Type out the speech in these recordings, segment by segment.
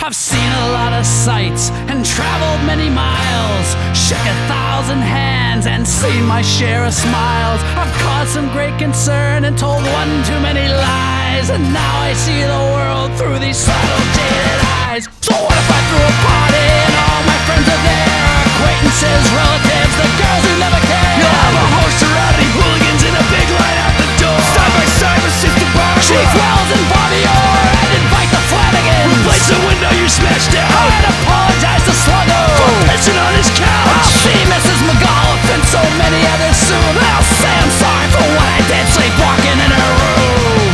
I've seen a lot of sights and traveled many miles, shook 1,000 hands and seen my share of smiles. I've caused some great concern and told one too many lies, and now I see the world through these subtle jaded eyes. So what if I threw a party and all my friends are there? Acquaintances, relatives, the girls who never care. You'll have a host of rowdy hooligans in a big line out the door, side by side with Sister Barbara, Chief Wells and Bobby Orr, and invite the Flanagans. Replace the window you smashed down, I'd apologize to Sluggo for pissing on his couch. I'll see Mrs. McAuliffe and so many others soon. I'll say I'm sorry for what I did sleepwalking in her room.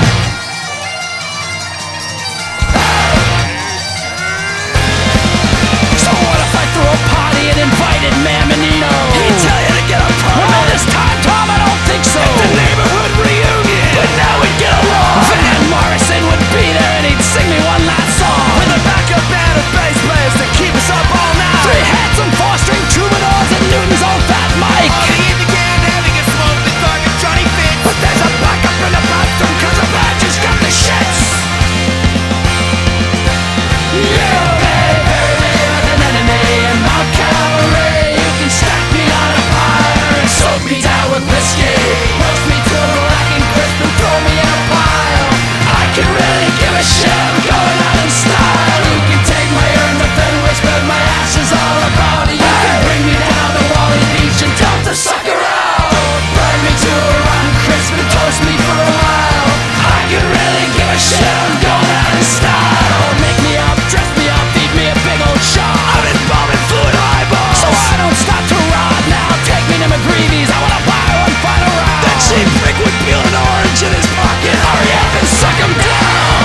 So what if I threw a party and invited Mammonino? He'd tell you to get a permit. Well, this time, Tom, I don't think so. The neighborhood reunion, But now we'd get along. Van Morrison would be there and he'd sing me one last song. with a backup band of bass players to keep us up all night. 3 handsome 4-string troubadours and Newton's own Fat Mike. Party in the can, having a smoke with Target Johnny Fitz. But there's a backup in the bathroom cause the badger's got the shits. You may bury me with an enemy in Mount Calvary. You can stack me on a pyre and soak me down with whiskey. Roast me to a black and crisp and throw me in a pile. I can really give a shit, I'm going out in style. You can take my urn but then whisper my ashes all about it. You can bring me down to Wally Beach and dump the sucker out. Burn me to a rotten crisp and toast me for a while. I can really give a shit, I'm going out in style. Make me up, dress me up, feed me a big old shot. I'm embalming fluid eyeballs, So I don't stop to rot now. Take me to McGreevy's, I wanna buy one final round. that cheap prick would peel an orange in his pocket. Hurry up and suck him down.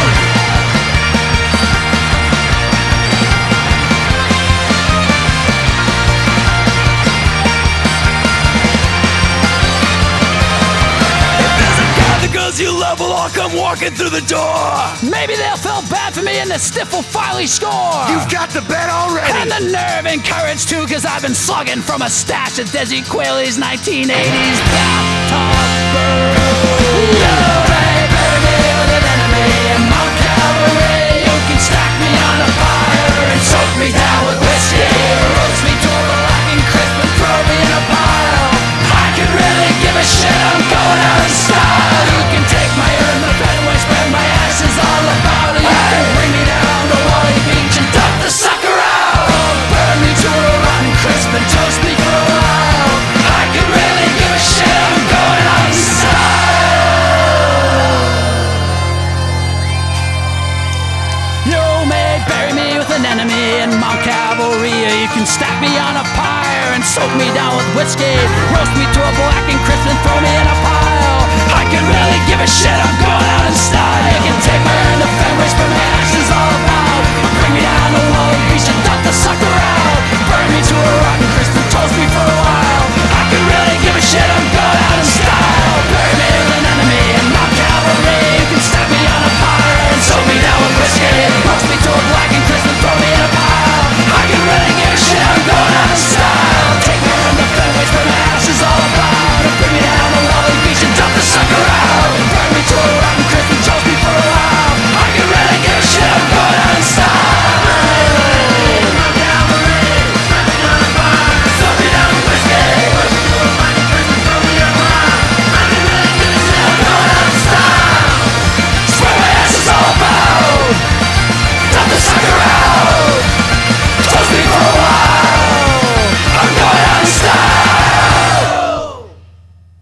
There's a guy the girls you love will all come walking through the door. Maybe they'll feel bad for me and the stiff will finally score. You've got the bet already. And the nerve and courage too, cause I've been slugging from a stash of Desi Quayle's 1980s bathtub brew. You may bury me with an enemy in Mount Calvary. You can stack me on a fire and soak me down with whiskey. Roast me to a black and crisp and throw me in a pile. I can really give a shit, I'm going out in style. You can take my urn, the Fenway, spread my ashes all about it. You can bring me down to Wally Beach and dump the sucker out. Burn me to a rotten crisp and toast me for a while. I can really give a shit, I'm going out in style. You may bury me with an enemy in Mount Calvary. You can stack me on a pyre and soak me down with whiskey. Roast me to a black and crisp and throw me in a pile. I can really give a shit, I'm going out in style. You can take my urn to Fenway,